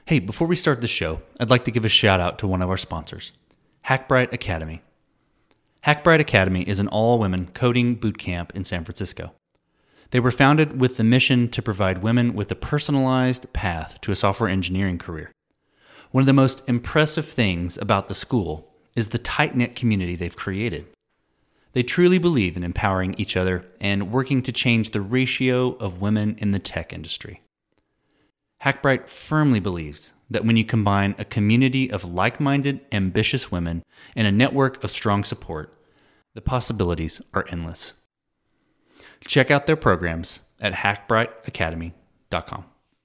Hey, before we start the show, I'd like to give a shout out to one of our sponsors, Hackbright Academy. Hackbright Academy is an all-women coding boot camp in San Francisco. They were founded with the mission to provide women with a personalized path to a software engineering career. One of the most impressive things about the school is the tight-knit community they've created. They truly believe in empowering each other and working to change the ratio of women in the tech industry. Hackbright firmly believes that when you combine a community of like-minded, ambitious women and a network of strong support, the possibilities are endless. Check out their programs at hackbrightacademy.com.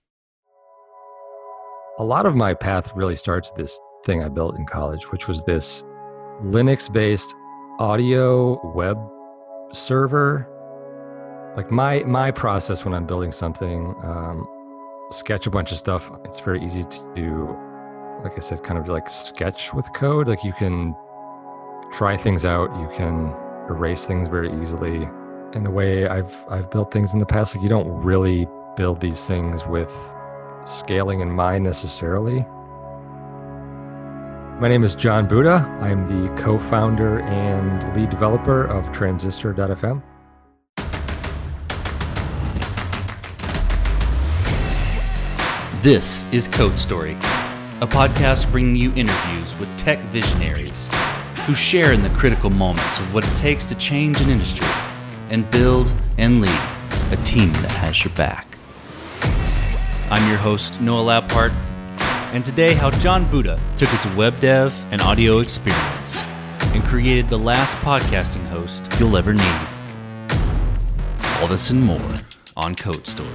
A lot of my path really starts with this thing I built in college, which was this Linux-based audio web server. Like my process when I'm building something, sketch a bunch of stuff. It's very easy to do, like I said, kind of like sketch with code. Like you can try things out, you can erase things very easily. And the way I've built things in the past, like you don't really build these things with scaling in mind necessarily. My name is John Buda. I'm the co-founder and lead developer of Transistor.fm. This is Code Story, a podcast bringing you interviews with tech visionaries who share in the critical moments of what it takes to change an industry and build and lead a team that has your back. I'm your host, Noah Lappart, and today how John Buda took his web dev and audio experience and created the last podcasting host you'll ever need. All this and more on Code Story.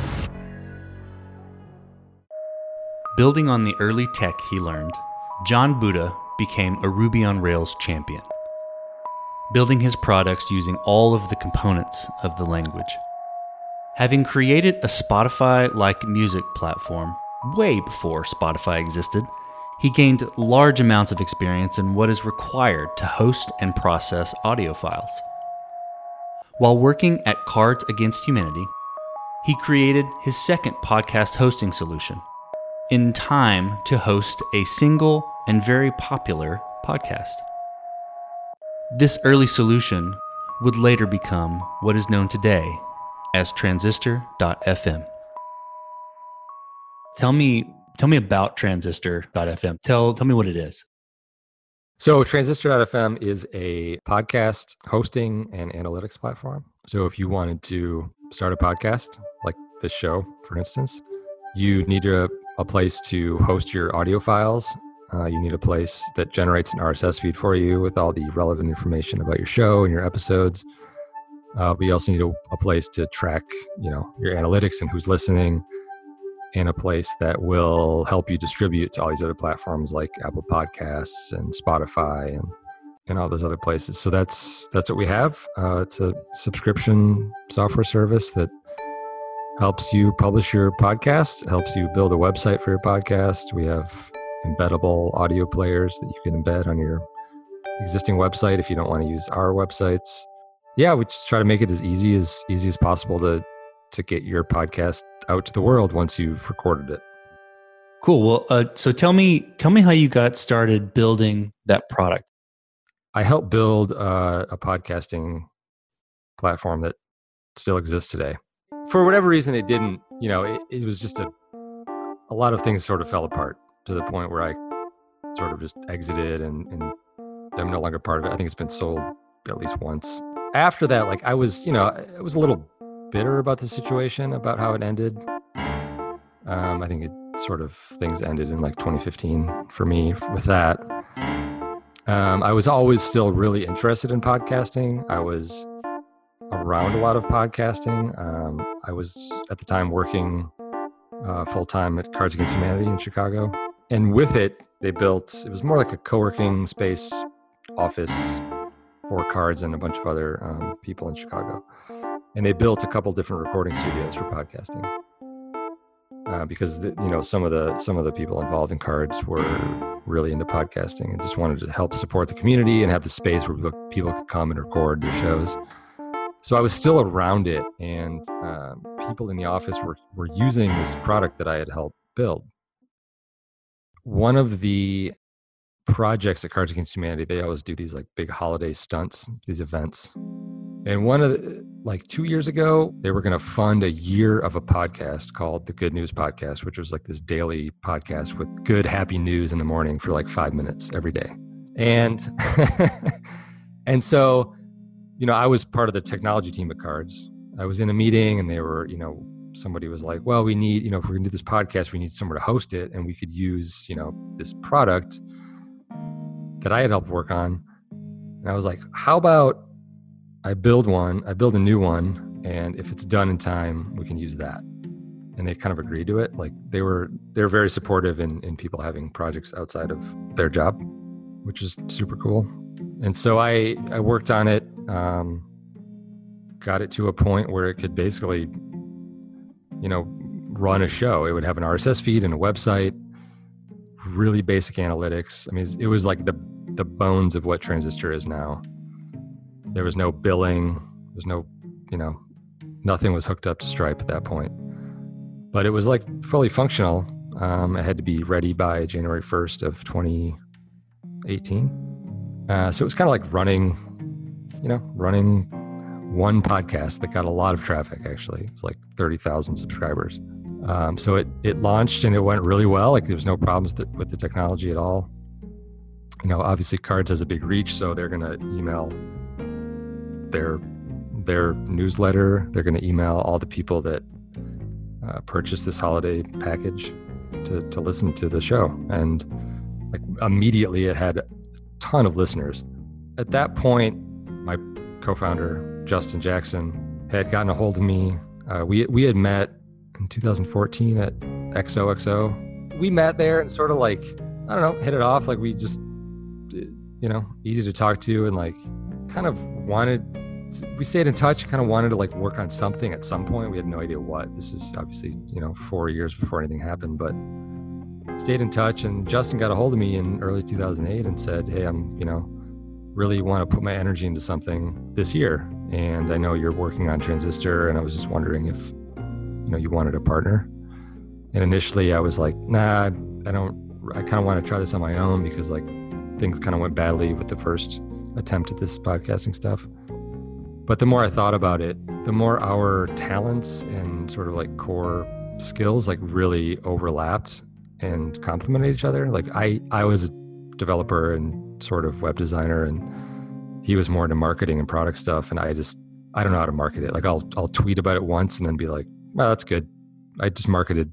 Building on the early tech he learned, John Buda became a Ruby on Rails champion, building his products using all of the components of the language. Having created a Spotify-like music platform way before Spotify existed, he gained large amounts of experience in what is required to host and process audio files. While working at Cards Against Humanity, he created his second podcast hosting solution, in time to host a single and very popular podcast. This early solution would later become what is known today as Transistor.fm. Tell me about Transistor.fm. Tell me what it is. So Transistor.fm is a podcast hosting and analytics platform. So if you wanted to start a podcast, like this show, for instance, you need a place to host your audio files. You need a place that generates an RSS feed for you with all the relevant information about your show and your episodes. We also need a place to track, your analytics and who's listening, and a place that will help you distribute to all these other platforms like Apple Podcasts and Spotify and all those other places. So that's what we have. It's a subscription software service that helps you publish your podcast, helps you build a website for your podcast. We have embeddable audio players that you can embed on your existing website if you don't want to use our websites. Yeah, we just try to make it as easy as possible to get your podcast out to the world once you've recorded it. Cool. Well, so tell me how you got started building that product. I helped build a podcasting platform that still exists today. For whatever reason, it didn't. It was just a lot of things sort of fell apart to the point where I sort of just exited and I'm no longer part of it. I think it's been sold at least once. After that, I was a little bitter about the situation, about how it ended. I think things ended in 2015 for me with that. I was always still really interested in podcasting. I was around a lot of podcasting. I was at the time working full-time at Cards Against Humanity in Chicago. And with it was more like a co-working space office for Cards and a bunch of other people in Chicago. And they built a couple different recording studios for podcasting. Because some of the people involved in Cards were really into podcasting and just wanted to help support the community and have the space where people could come and record their shows. So I was still around it, and people in the office were using this product that I had helped build. one of the projects at Cards Against Humanity, they always do these like big holiday stunts, these events. And one of the, like 2 years ago, they were going to fund a year of a podcast called the Good News Podcast, which was like this daily podcast with good, happy news in the morning for like 5 minutes every day. And, and so, I was part of the technology team at Cards. I was in a meeting and they were, somebody was like, well, we need, if we're going to do this podcast, we need somewhere to host it. And we could use, this product that I had helped work on. And I was like, how about I build a new one. And if it's done in time, we can use that. And they kind of agreed to it. Like they're very supportive in people having projects outside of their job, which is super cool. And so I worked on it, got it to a point where it could basically, run a show. It would have an RSS feed and a website, really basic analytics. I mean, it was like the bones of what Transistor is now. There was no billing. There's no, nothing was hooked up to Stripe at that point. But it was like fully functional. It had to be ready by January 1st of 2018. So it was kind of like running one podcast that got a lot of traffic, actually. It was like 30,000 subscribers. So it launched and it went really well. Like there was no problems with the technology at all. Obviously Cards has a big reach, so they're going to email their newsletter. They're going to email all the people that purchased this holiday package to listen to the show. And like immediately it had a ton of listeners. At that point, my co-founder, Justin Jackson, had gotten a hold of me. We had met in 2014 at XOXO. We met there and sort of like, I don't know, hit it off. Like we just, easy to talk to and like kind of we stayed in touch, kind of wanted to like work on something at some point. We had no idea what. This is obviously, 4 years before anything happened, but stayed in touch. And Justin got a hold of me in early 2008 and said, hey, I'm, really want to put my energy into something this year. And I know you're working on Transistor, and I was just wondering if, you wanted a partner. And initially I was like, nah, I kind of want to try this on my own because like things kind of went badly with the first attempt at this podcasting stuff. But the more I thought about it, the more our talents and sort of like core skills like really overlapped and complemented each other. Like I was a developer and sort of web designer, and he was more into marketing and product stuff. And I don't know how to market it. Like I'll tweet about it once and then be like, well, that's good. I just marketed.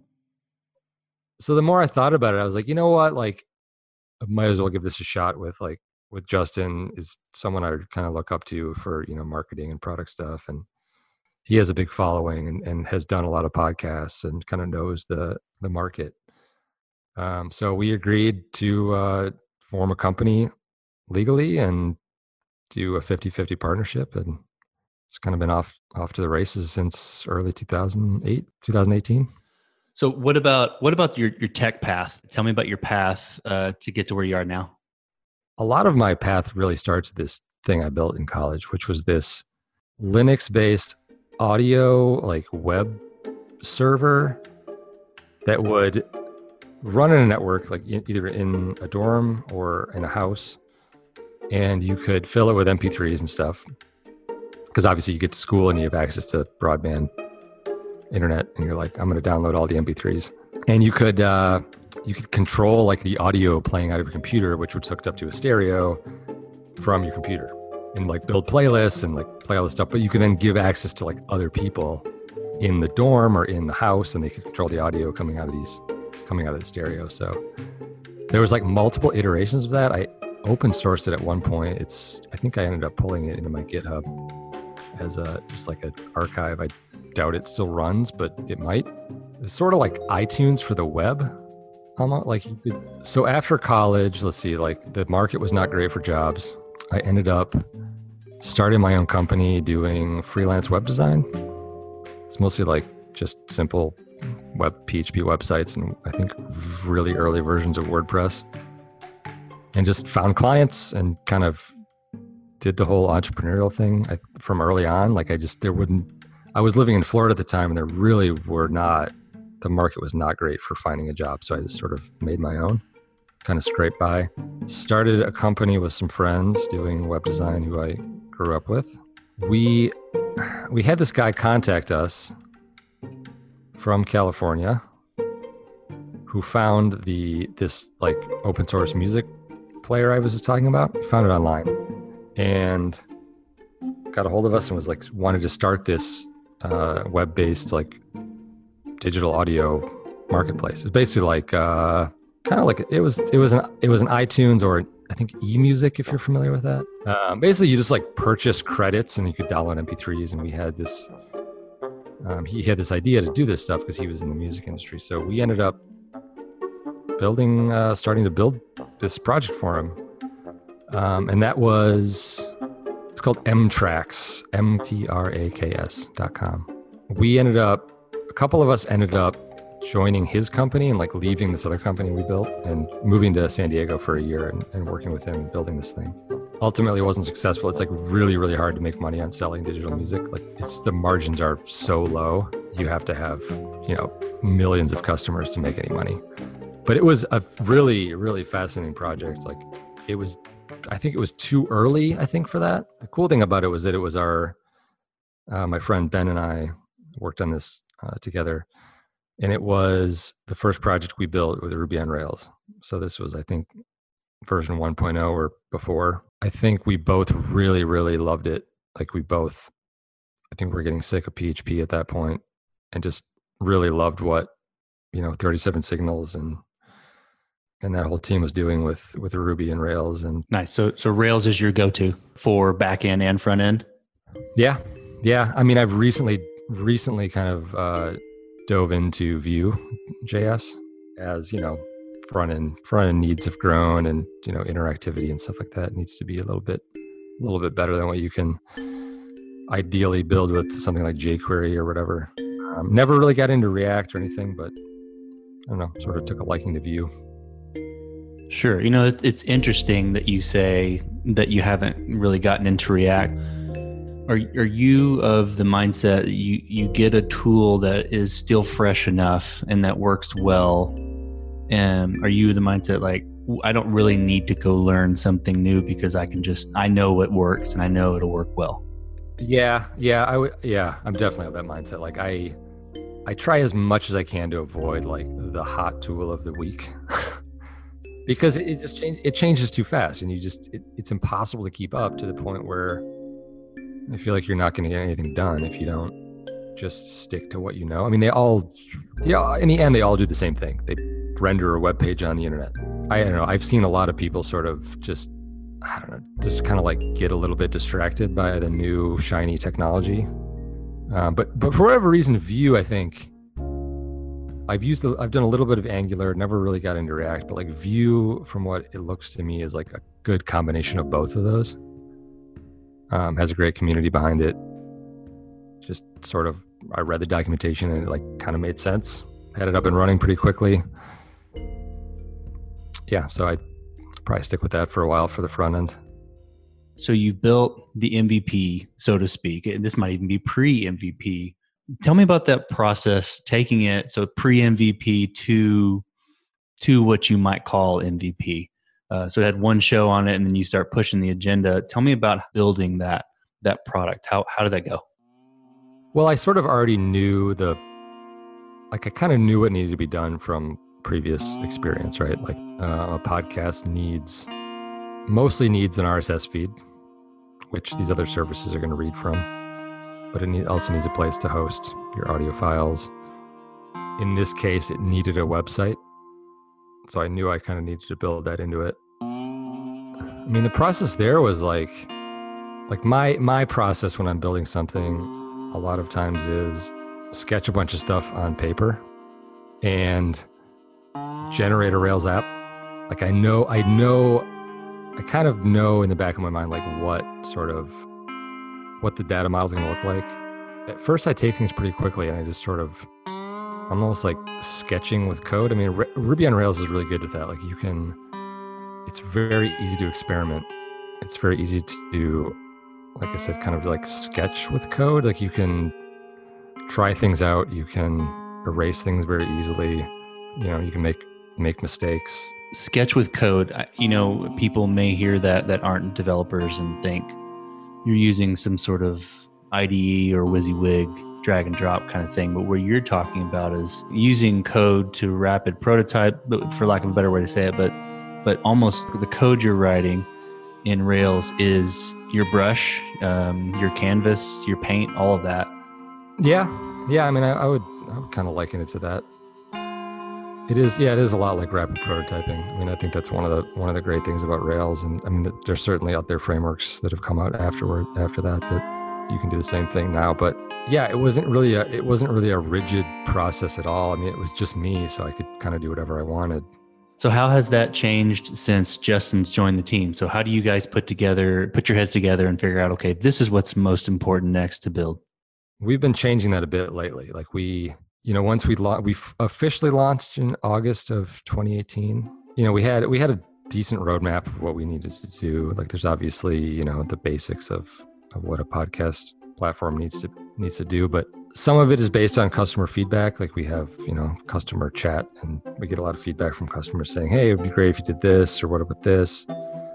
So the more I thought about it, I was like, you know what? Like I might as well give this a shot with Justin. Is someone I kind of look up to for, marketing and product stuff. And he has a big following and has done a lot of podcasts and kind of knows the market. So we agreed to form a company legally and do a 50-50 partnership. And it's kind of been off to the races since early 2018. So what about your tech path? Tell me about your path to get to where you are now. A lot of my path really starts with this thing I built in college, which was this Linux-based audio like web server that would run in a network, like either in a dorm or in a house, and you could fill it with MP3s and stuff. Because obviously you get to school and you have access to broadband internet, and you're like, I'm going to download all the MP3s. And you could control like the audio playing out of your computer, which was hooked up to a stereo from your computer, and like build playlists and like play all this stuff. But you could then give access to like other people in the dorm or in the house, and they could control the audio coming out of the stereo. So there was like multiple iterations of that. I open sourced it at one point. I think I ended up pulling it into my GitHub as just like an archive. I doubt it still runs, but it might. It's sort of like iTunes for the web. So after college, let's see, like the market was not great for jobs. I ended up starting my own company doing freelance web design. It's mostly like just simple web PHP websites and I think really early versions of WordPress, and just found clients and kind of did the whole entrepreneurial thing from early on. Like I was living in Florida at the time, and the market was not great for finding a job. So I just sort of made my own. kind of scrape by. Started a company with some friends doing web design who I grew up with. We had this guy contact us from California who found this like open source music player I was just talking about. He found it online and got a hold of us and was like, wanted to start this web-based like digital audio marketplace. It's basically like kind of like it was an iTunes, or I think eMusic, if you're familiar with that. Basically, you just like purchase credits and you could download MP3s. And we had this, he had this idea to do this stuff because he was in the music industry. So we ended up starting to build this project for him. And that was, it's called mtraks, mtraks.com. A couple of us ended up joining his company and like leaving this other company we built and moving to San Diego for a year and working with him and building this thing. Ultimately, it wasn't successful. It's like really, really hard to make money on selling digital music. Like the margins are so low. You have to have, millions of customers to make any money. But it was a really, really fascinating project. Like I think it was too early, for that. The cool thing about it was that it was my friend Ben and I worked on this together. And it was the first project we built with Ruby on Rails. So this was, I think, version 1.0 or before. I think we both really, really loved it. Like I think we were getting sick of PHP at that point and just really loved what, 37 Signals and that whole team was doing with Ruby and Rails. And nice. So Rails is your go-to for back end and front end? Yeah. I mean, I've recently kind of dove into Vue.js as, front end needs have grown and, interactivity and stuff like that needs to be a little bit better than what you can ideally build with something like jQuery or whatever. Never really got into React or anything, but I don't know, sort of took a liking to Vue. Sure. It's interesting that you say that you haven't really gotten into React. Are you of the mindset that you get a tool that is still fresh enough and that works well? And are you the mindset like, I don't really need to go learn something new because I know what works and I know it'll work well? Yeah, I'm definitely of that mindset. Like I try as much as I can to avoid like the hot tool of the week because it changes too fast and it's impossible to keep up to the point where I feel like you're not going to get anything done if you don't just stick to what you know. I mean, in the end, they all do the same thing. They render a web page on the internet. I don't know. I've seen a lot of people sort of just kind of like get a little bit distracted by the new shiny technology. But for whatever reason, Vue, I think I've done a little bit of Angular, never really got into React, but like Vue, from what it looks to me, is like a good combination of both of those. Has a great community behind it. Just sort of, I read the documentation and it like kind of made sense. Had it up and running pretty quickly. Yeah, so I'd probably stick with that for a while for the front end. So you built the MVP, so to speak, and this might even be pre-MVP. Tell me about that process, taking it, so pre-MVP to what you might call MVP. So it had one show on it and then you start pushing the agenda. Tell me about building that product. How did that go? Well, I sort of already knew I kind of knew what needed to be done from previous experience, right? Like a podcast mostly needs an RSS feed, which these other services are going to read from, but it also needs a place to host your audio files. In this case, it needed a website. So I knew I kind of needed to build that into it. I mean, the process there was like my process when I'm building something a lot of times is sketch a bunch of stuff on paper and generate a Rails app. Like I kind of know in the back of my mind, like what the data model is going to look like. At first I take things pretty quickly and I just sort of, I'm almost like sketching with code. I mean, Ruby on Rails is really good with that. Like it's very easy to experiment. It's very easy to, like I said, kind of like sketch with code. Like you can try things out. You can erase things very easily. You can make mistakes. sketch with code, people may hear that aren't developers and think you're using some sort of IDE or WYSIWYG drag and drop kind of thing. But what you're talking about is using code to rapid prototype, but for lack of a better way to say it, but almost the code you're writing in Rails is your brush, your canvas, your paint, all of that. Yeah. I mean, I would kind of liken it to that. It is a lot like rapid prototyping. I mean, I think that's one of the great things about Rails, and I mean, there's certainly out there frameworks that have come out after that you can do the same thing now. But yeah, it wasn't really a rigid process at all. I mean, it was just me, so I could kind of do whatever I wanted. So how has that changed since Justin's joined the team? So how do you guys put your heads together and figure out, okay, this is what's most important next to build? We've been changing that a bit lately. Like once we officially launched in August of 2018, we had a decent roadmap of what we needed to do. Like there's obviously, the basics of what a podcast platform needs to do, but some of it is based on customer feedback. Like we have, customer chat, and we get a lot of feedback from customers saying, hey, it'd be great if you did this, or what about this?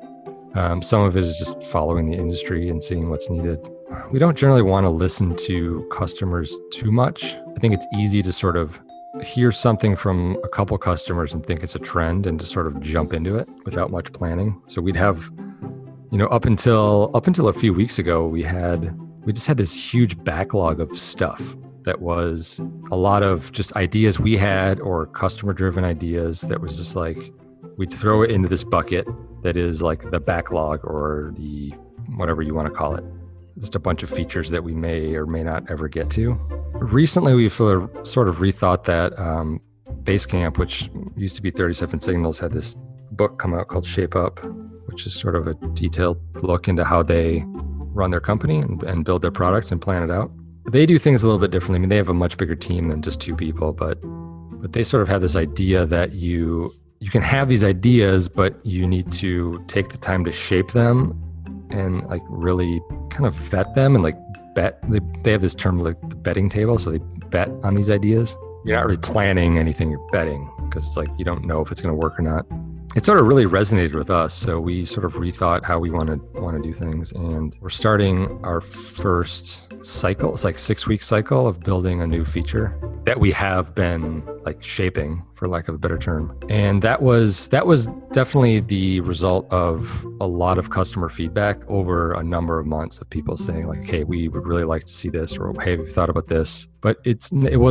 Some of it is just following the industry and seeing what's needed. We don't generally want to listen to customers too much. I think it's easy to sort of hear something from a couple customers and think it's a trend and to sort of jump into it without much planning. So we'd have, up until a few weeks ago, we just had this huge backlog of stuff that was a lot of just ideas we had or customer-driven ideas that was just like, we'd throw it into this bucket that is like the backlog or the whatever you want to call it. Just a bunch of features that we may or may not ever get to. Recently, we've sort of rethought that. Basecamp, which used to be 37 Signals, had this book come out called Shape Up, which is sort of a detailed look into how they run their company and build their product and plan it out. They do things a little bit differently. I mean, they have a much bigger team than just two people, but they sort of have this idea that you can have these ideas, but you need to take the time to shape them and like really kind of vet them and like bet. They have this term like the betting table. So they bet on these ideas. You're not really planning anything, you're betting, because it's like you don't know if it's going to work or not. It sort of really resonated with us. So we sort of rethought how we want to do things. And we're starting our first cycle. It's like 6-week cycle of building a new feature that we have been like shaping, for lack of a better term. And that was definitely the result of a lot of customer feedback over a number of months of people saying like, hey, we would really like to see this, or hey, we've thought about this. But it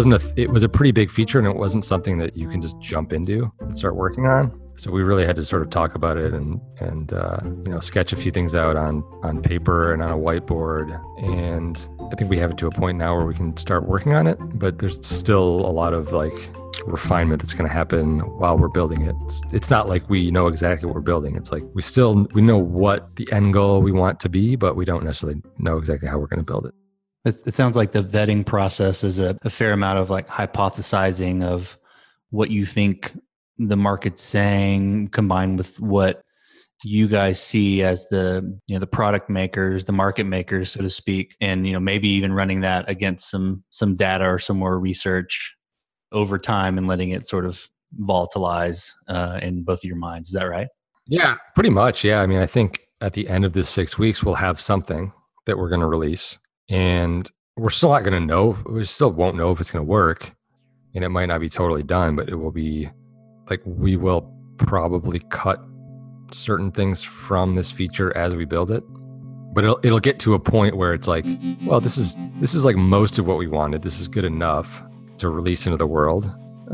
was a pretty big feature, and it wasn't something that you can just jump into and start working on. So we really had to sort of talk about it and sketch a few things out on paper and on a whiteboard. And I think we have it to a point now where we can start working on it, but there's still a lot of like refinement that's going to happen while we're building it. It's not like we know exactly what we're building. It's like we know what the end goal we want to be, but we don't necessarily know exactly how we're going to build it. It sounds like the vetting process is a fair amount of like hypothesizing of what you think the market's saying, combined with what you guys see as the product makers, the market makers, so to speak, and maybe even running that against some data or some more research over time and letting it sort of volatilize in both of your minds. Is that right? Yeah, pretty much. Yeah. I mean, I think at the end of this 6 weeks, we'll have something that we're going to release, and we're still not going to know. We still won't know if it's going to work, and it might not be totally done, but it will be like, we will probably cut certain things from this feature as we build it, but it'll get to a point where it's like, well, this is like most of what we wanted. This is good enough to release into the world.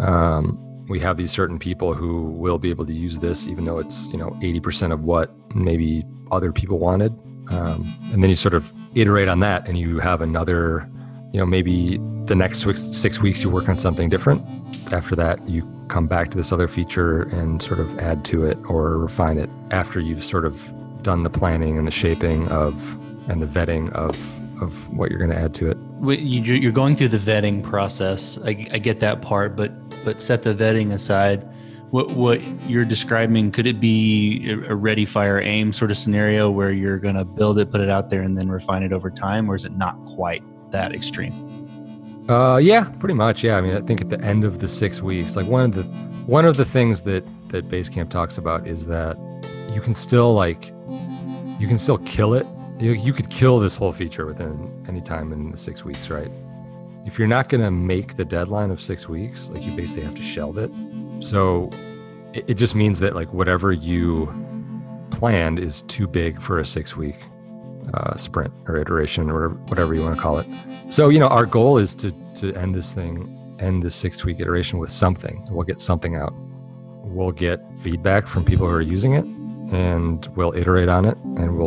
We have these certain people who will be able to use this, even though it's 80% of what maybe other people wanted. And then you sort of iterate on that, and you have another, maybe the next 6 weeks you work on something different. After that, you come back to this other feature and sort of add to it or refine it after you've sort of done the planning and the shaping and the vetting of what you're going to add to it. You're going through the vetting process. I get that part, but set the vetting aside. What you're describing, could it be a ready, fire, aim sort of scenario where you're going to build it, put it out there, and then refine it over time, or is it not quite that extreme? Yeah, pretty much. Yeah. I mean, I think at the end of the 6 weeks, like one of the things that that Basecamp talks about is that you can still kill it. You could kill this whole feature within any time in the 6 weeks, right? If you're not going to make the deadline of 6 weeks, like, you basically have to shelve it. So it just means that, like, whatever you planned is too big for a 6-week sprint or iteration or whatever you want to call it. So, our goal is to end this 6-week iteration with something. We'll get something out. We'll get feedback from people who are using it, and we'll iterate on it, and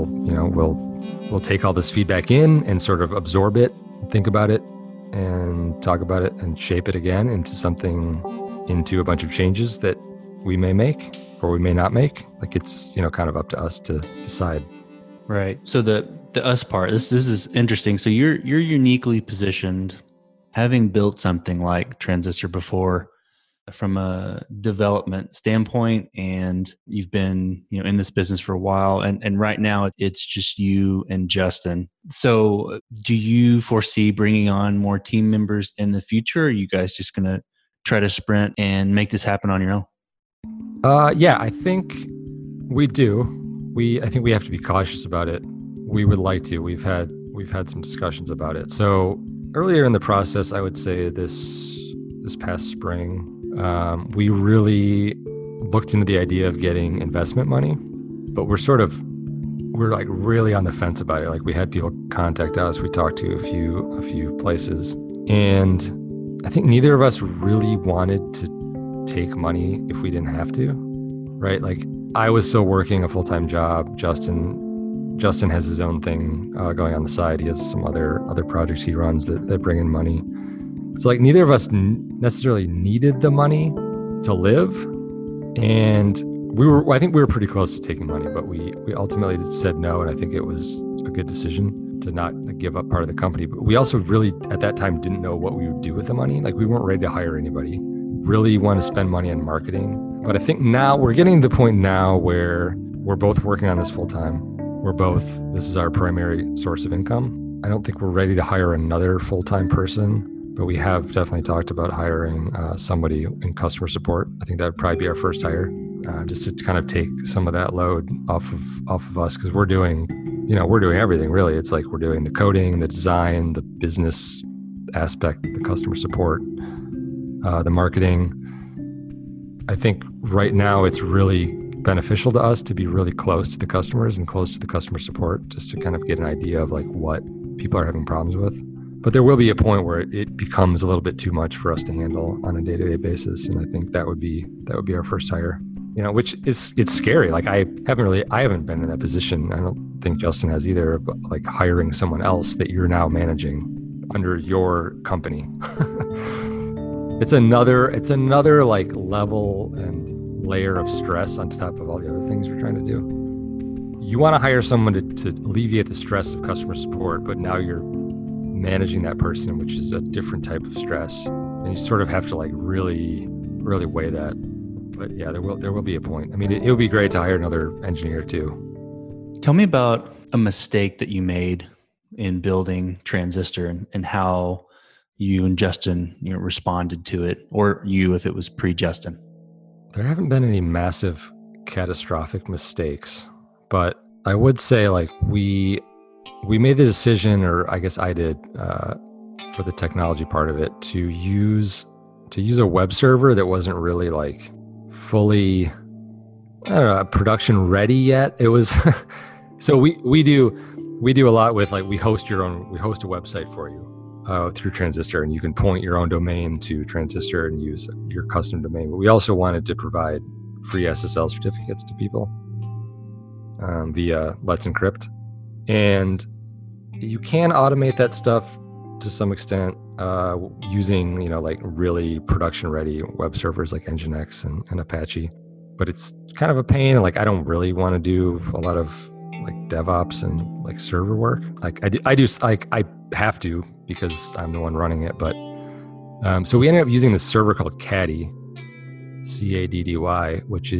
we'll take all this feedback in and sort of absorb it, think about it, and talk about it, and shape it again into a bunch of changes that we may make or we may not make. Like, it's kind of up to us to decide. Right. So the us part, this is interesting. So you're uniquely positioned, having built something like Transistor before, from a development standpoint, and you've been in this business for a while, and right now it's just you and Justin. So do you foresee bringing on more team members in the future, or are you guys just going to try to sprint and make this happen on your own? Yeah, I think we do. I think we have to be cautious about it. We would like to. We've had some discussions about it. So earlier in the process, I would say this past spring, we really looked into the idea of getting investment money, but we're like really on the fence about it. Like, we had people contact us. We talked to a few places, and I think neither of us really wanted to take money if we didn't have to, right? Like, I was still working a full-time job. Justin has his own thing going on the side. He has some other projects he runs that bring in money. So, like, neither of us necessarily needed the money to live, and I think we were pretty close to taking money, but we ultimately said no, and I think it was a good decision to not give up part of the company. But we also really, at that time, didn't know what we would do with the money. Like, we weren't ready to hire anybody. Really want to spend money on marketing. But I think now we're getting to the point now where we're both working on this full time. This is our primary source of income. I don't think we're ready to hire another full-time person, but we have definitely talked about hiring somebody in customer support. I think that would probably be our first hire, just to kind of take some of that load off of us, because we're doing everything really. It's like we're doing the coding, the design, the business aspect, the customer support, the marketing. I think right now it's really beneficial to us to be really close to the customers and close to the customer support, just to kind of get an idea of like what people are having problems with. But there will be a point where it becomes a little bit too much for us to handle on a day-to-day basis, and I think that would be our first hire. Which it's scary. Like, I haven't been in that position. I don't think Justin has either. But like, hiring someone else that you're now managing under your company, it's another like level and layer of stress on top of all the other things we're trying to do. You want to hire someone to alleviate the stress of customer support, but now you're managing that person, which is a different type of stress, and you sort of have to like really weigh that. But yeah, there will be a point. I mean, it would be great to hire another engineer too. Tell me about a mistake that you made in building Transistor, and how you and Justin responded to it, or you if it was pre-Justin. There haven't been any massive catastrophic mistakes, but I would say like we made the decision, or I guess I did, for the technology part of it, to use a web server that wasn't really like fully, I don't know, production ready yet. It was so we do a lot with like we host a website for you through Transistor, and you can point your own domain to Transistor and use your custom domain. But we also wanted to provide free SSL certificates to people via Let's Encrypt. And you can automate that stuff to some extent using, like really production ready web servers like Nginx and Apache. But it's kind of a pain. And like, I don't really want to do a lot of like DevOps and like server work. Like I have to because I'm the one running it. But so we ended up using this server called Caddy, CADDY, which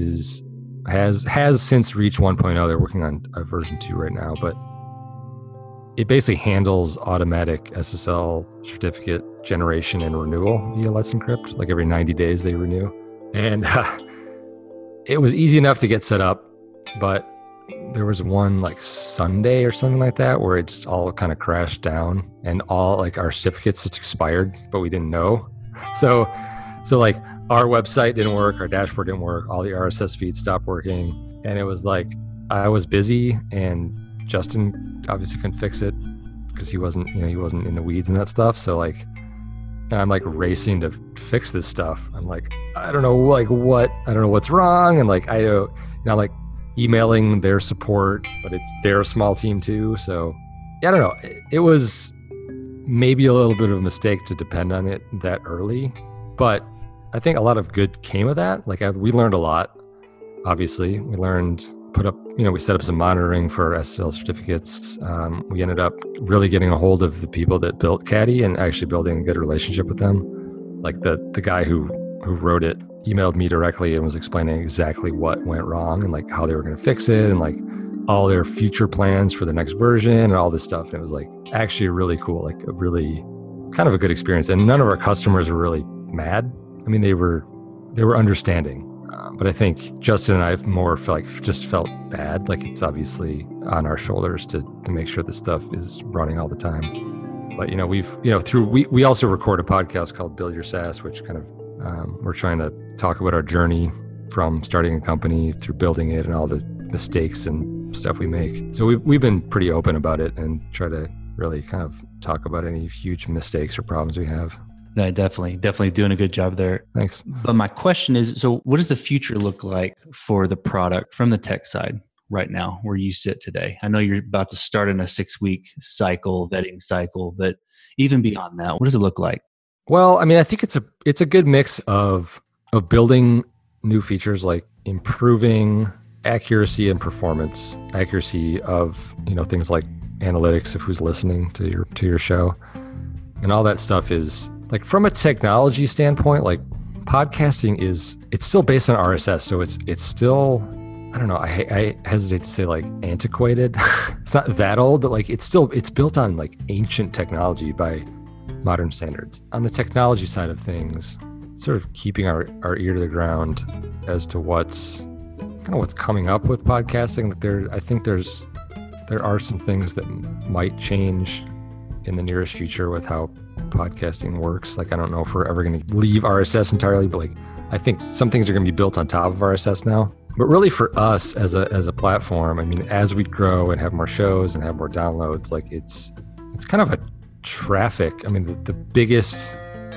has since reached 1.0. They're working on version 2 right now, but it basically handles automatic SSL certificate generation and renewal via Let's Encrypt. Like every 90 days they renew. And it was easy enough to get set up, but there was one like Sunday or something like that where it just all kind of crashed down and all like our certificates just expired, but we didn't know. So like our website didn't work, our dashboard didn't work, all the RSS feeds stopped working. And it was like, I was busy and Justin obviously couldn't fix it because he wasn't in the weeds and that stuff. So like, and I'm like racing to fix this stuff. I'm like, I don't know what's wrong. And like, I'm like emailing their support, but they're a small team too. So yeah, I don't know. It was maybe a little bit of a mistake to depend on it that early, but I think a lot of good came of that. Like we learned a lot. Obviously, we set up some monitoring for our SSL certificates. We ended up really getting a hold of the people that built Caddy and actually building a good relationship with them. Like the guy who wrote it emailed me directly and was explaining exactly what went wrong and like how they were going to fix it and like all their future plans for the next version and all this stuff. And it was like actually really cool, like a really kind of a good experience. And none of our customers were really mad. I mean, they were understanding. But I think Justin and I more felt bad. Like it's obviously on our shoulders to make sure this stuff is running all the time. But we also record a podcast called Build Your SaaS, which kind of we're trying to talk about our journey from starting a company through building it and all the mistakes and stuff we make. So we've been pretty open about it and try to really kind of talk about any huge mistakes or problems we have. No, definitely doing a good job there. Thanks. But my question is, so what does the future look like for the product from the tech side right now, where you sit today? I know you're about to start in a 6-week vetting cycle, but even beyond that, what does it look like? Well, I mean, I think it's a good mix of building new features, like improving accuracy and performance, accuracy of, it's like analytics of who's listening to your show. And all that stuff is like, from a technology standpoint, like podcasting it's still based on RSS. So it's still, I don't know, I hesitate to say like antiquated. It's not that old, but like it's built on like ancient technology by modern standards. On the technology side of things, sort of keeping our ear to the ground as to what's coming up with podcasting. I think there are some things that might change in the nearest future with how podcasting works. Like, I don't know if we're ever going to leave RSS entirely, but like, I think some things are going to be built on top of RSS now. But really for us as a platform, I mean, as we grow and have more shows and have more downloads, like it's kind of a traffic. I mean, the biggest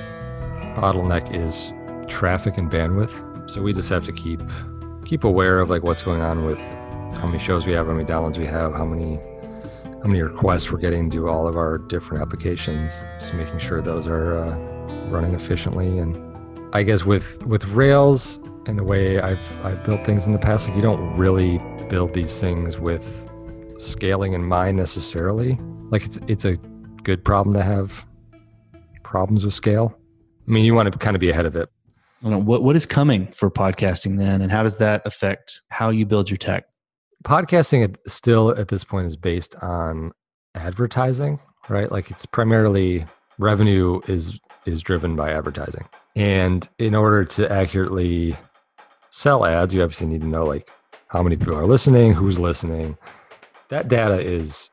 bottleneck is traffic and bandwidth. So we just have to keep aware of like what's going on with how many shows we have, how many downloads we have, how many requests we're getting to all of our different applications, just making sure those are running efficiently. And I guess with Rails and the way I've built things in the past, like you don't really build these things with scaling in mind necessarily. Like it's a good problem to have problems with scale. I mean, you want to kind of be ahead of it. What is coming for podcasting then, and how does that affect how you build your tech? Podcasting still at this point is based on advertising, right? Like it's primarily revenue is driven by advertising. And in order to accurately sell ads, you obviously need to know like how many people are listening, who's listening. That data is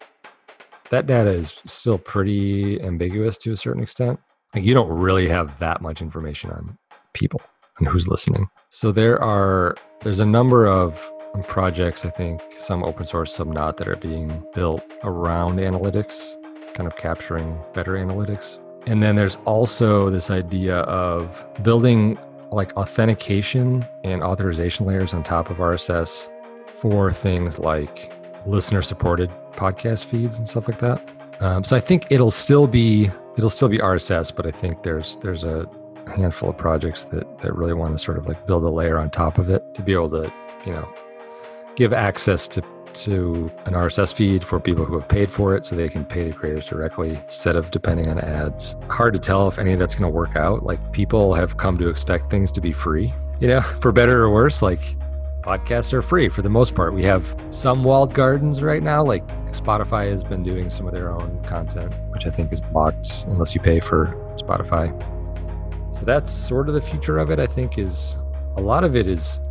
still pretty ambiguous to a certain extent. Like you don't really have that much information on people and who's listening. So there's a number of projects, I think some open source, some not, that are being built around analytics, kind of capturing better analytics. And then there's also this idea of building like authentication and authorization layers on top of RSS for things like listener supported podcast feeds and stuff like that. So I think it'll still be RSS, but I think there's a handful of projects that really want to sort of like build a layer on top of it to be able to, give access to an RSS feed for people who have paid for it so they can pay the creators directly instead of depending on ads. Hard to tell if any of that's going to work out. Like people have come to expect things to be free, for better or worse. Like podcasts are free for the most part. We have some walled gardens right now. Like Spotify has been doing some of their own content, which I think is blocked unless you pay for Spotify. So that's sort of the future of it. I think is a lot of it is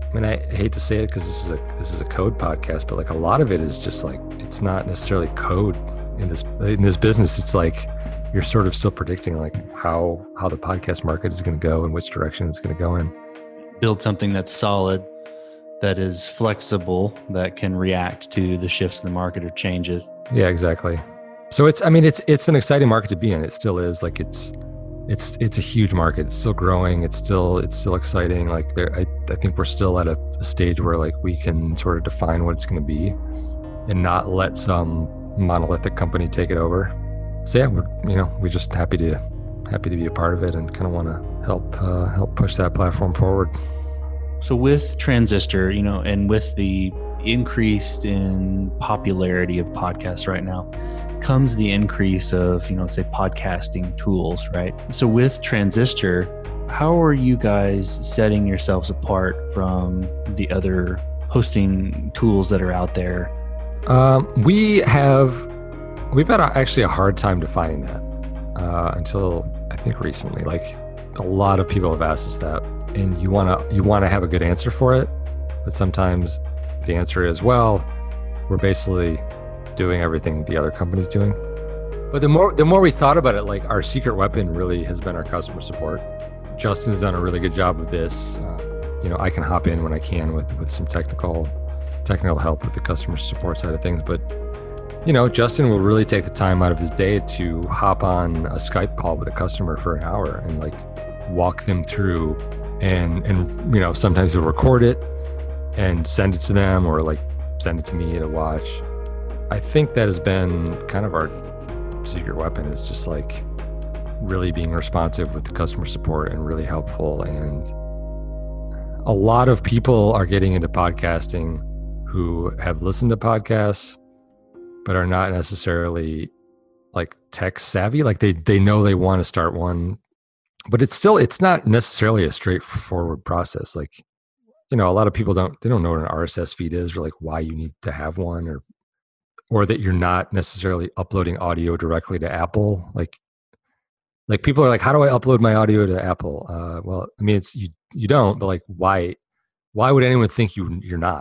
I mean, I hate to say it because this is a code podcast, but like a lot of it is just like, it's not necessarily code in this business. It's like you're sort of still predicting like how the podcast market is going to go and which direction it's going to go in. Build something that's solid, that is flexible, that can react to the shifts in the market or changes. Yeah, exactly. So it's an exciting market to be in. It still is. Like it's a huge market. It's still growing. It's still exciting. Like I think we're still at a stage where like we can sort of define what it's going to be and not let some monolithic company take it over. So yeah, we're just happy to be a part of it and kind of want to help push that platform forward. So with Transistor, and with the increase in popularity of podcasts right now, comes the increase of, say podcasting tools, right? So with Transistor, how are you guys setting yourselves apart from the other hosting tools that are out there? We've had actually a hard time defining that until I think recently. Like a lot of people have asked us that, and you want to have a good answer for it, but sometimes the answer is, well, we're basically doing everything the other company's doing. But the more we thought about it, like our secret weapon really has been our customer support. Justin's done a really good job of this. I can hop in when I can with some technical help with the customer support side of things. But, Justin will really take the time out of his day to hop on a Skype call with a customer for an hour and like walk them through and sometimes he'll record it and send it to them or like send it to me to watch. I think that has been kind of our secret weapon, is just like really being responsive with the customer support and really helpful. And a lot of people are getting into podcasting who have listened to podcasts, but are not necessarily like tech savvy. Like they know they want to start one, but it's not necessarily a straightforward process. Like, a lot of people don't know what an RSS feed is, or like why you need to have one, or that you're not necessarily uploading audio directly to Apple. Like people are like, how do I upload my audio to Apple? Well, I mean, it's you don't, but like why would anyone think you're not?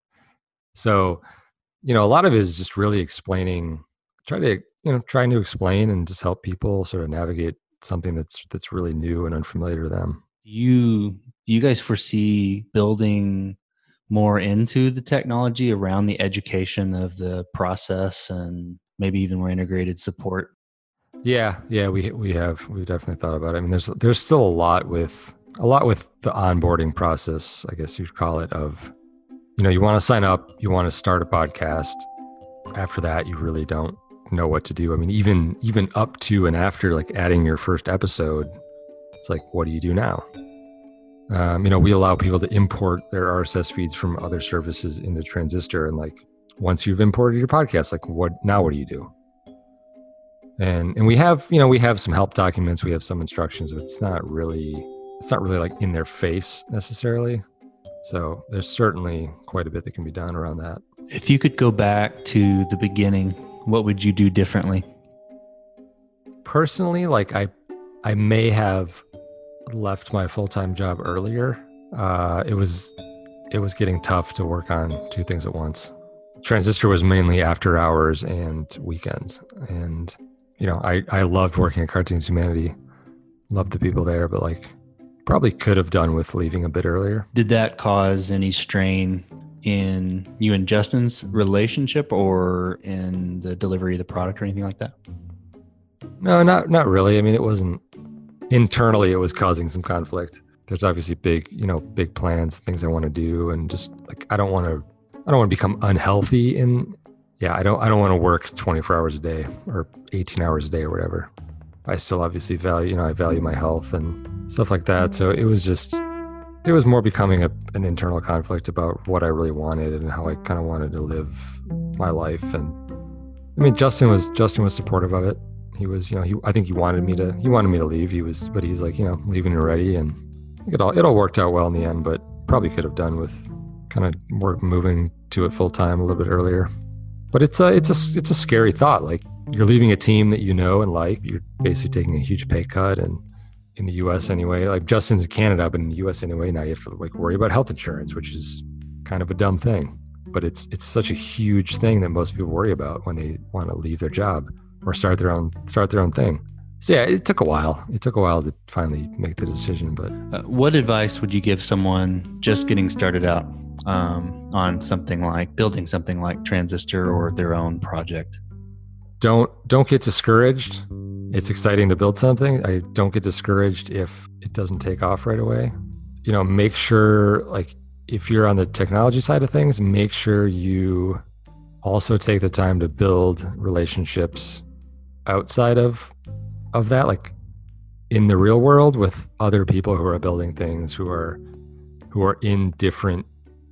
So, a lot of it is just really trying to explain and just help people sort of navigate something that's really new and unfamiliar to them. Do you guys foresee building more into the technology around the education of the process and maybe even more integrated support? Yeah, we've definitely thought about it. I mean, there's still a lot with the onboarding process, I guess you'd call it, of, you want to sign up, you want to start a podcast. After that, you really don't know what to do. I mean, even up to and after like adding your first episode, it's like, what do you do now? We allow people to import their RSS feeds from other services into Transistor. And like, once you've imported your podcast, like what do you do? And we have some help documents, we have some instructions, but it's not really like in their face necessarily. So there's certainly quite a bit that can be done around that. If you could go back to the beginning, what would you do differently? Personally, like I may have left my full-time job earlier. It was getting tough to work on two things at once. Transistor was mainly after hours and weekends. And, I loved working at Cartoons Humanity. Loved the people there, but like probably could have done with leaving a bit earlier. Did that cause any strain in you and Justin's relationship or in the delivery of the product or anything like that? No, not really. I mean, it wasn't internally, it was causing some conflict. There's obviously big plans, things I want to do. And just like, I don't want to become unhealthy I don't want to work 24 hours a day or 18 hours a day or whatever. I still obviously value my health and stuff like that. So it was more becoming an internal conflict about what I really wanted and how I kind of wanted to live my life. And I mean, Justin was supportive of it. He was, I think he wanted me to leave. But he's like, leave when you're ready. And it all worked out well in the end, but probably could have done with kind of more moving to it full time a little bit earlier. But it's a scary thought. Like, you're leaving a team that you know and like. You're basically taking a huge pay cut, and in the US anyway. Like Justin's in Canada, but in the US anyway, now you have to like worry about health insurance, which is kind of a dumb thing. But it's such a huge thing that most people worry about when they want to leave their job or start their own thing. So yeah, it took a while. It took a while to finally make the decision. But what advice would you give someone just getting started out on something like building something like Transistor or their own project? Don't get discouraged. It's exciting to build something. I don't get discouraged if it doesn't take off right away. You know, make sure, like, if you're on the technology side of things, make sure you also take the time to build relationships outside of that, like in the real world with other people who are building things, who are in different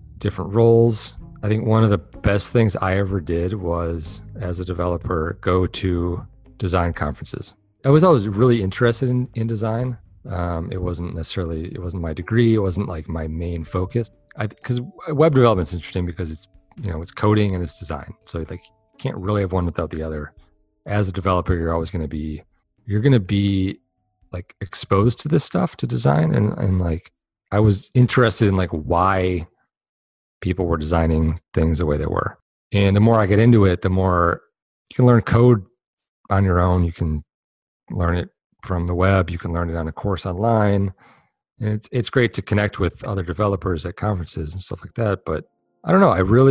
roles. I think one of the best things I ever did was, as a developer, go to design conferences. I was always really interested in design. It wasn't my degree. It wasn't like my main focus. Because web development is interesting because it's coding and it's design. So like you can't really have one without the other. As a developer, you're going to be like exposed to this stuff, to design. And like, I was interested in like why people were designing things the way they were. And the more I get into it, the more you can learn code on your own. You can learn it from the web. You can learn it on a course online. And it's great to connect with other developers at conferences and stuff like that. But I don't know.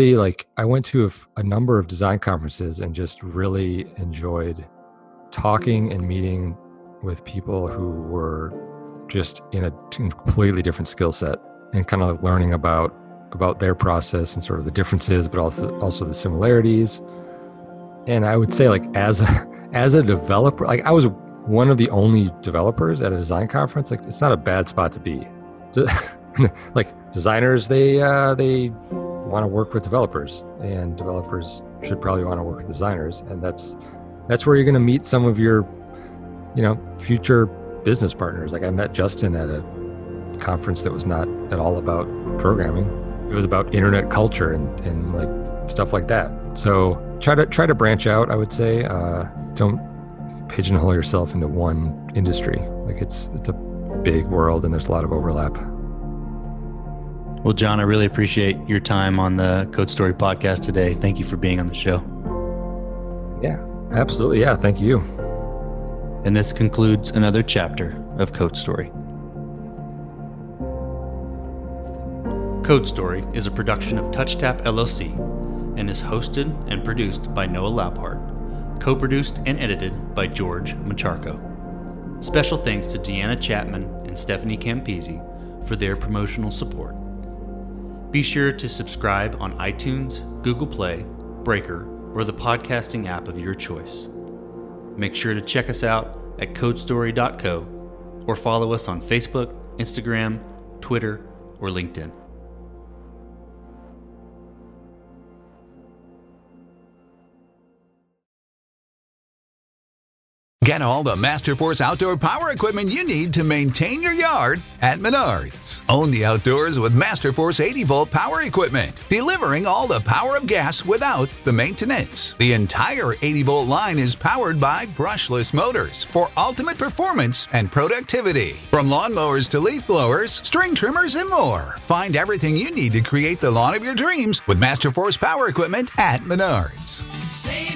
I went to a number of design conferences and just really enjoyed talking and meeting with people who were just in a completely different skill set and kind of learning about their process and sort of the differences, but also the similarities. And I would say, like, as a developer, like, I was one of the only developers at a design conference. Like, it's not a bad spot to be. Like, designers, they want to work with developers, and developers should probably want to work with designers. And that's where you're going to meet some of your, future business partners. Like, I met Justin at a conference that was not at all about programming. It was about internet culture and like stuff like that. So try to branch out, I would say. Don't pigeonhole yourself into one industry. Like, it's a big world and there's a lot of overlap. Well, John, I really appreciate your time on the Code Story podcast today. Thank you for being on the show. Yeah, absolutely. Yeah, thank you. And this concludes another chapter of Code Story. Code Story is a production of TouchTap LLC and is hosted and produced by Noah Laupart, co-produced and edited by George Macharko. Special thanks to Deanna Chapman and Stephanie Campisi for their promotional support. Be sure to subscribe on iTunes, Google Play, Breaker, or the podcasting app of your choice. Make sure to check us out at codestory.co or follow us on Facebook, Instagram, Twitter, or LinkedIn. Get all the Masterforce outdoor power equipment you need to maintain your yard at Menards. Own the outdoors with Masterforce 80-volt power equipment, delivering all the power of gas without the maintenance. The entire 80-volt line is powered by brushless motors for ultimate performance and productivity. From lawnmowers to leaf blowers, string trimmers, and more. Find everything you need to create the lawn of your dreams with Masterforce power equipment at Menards.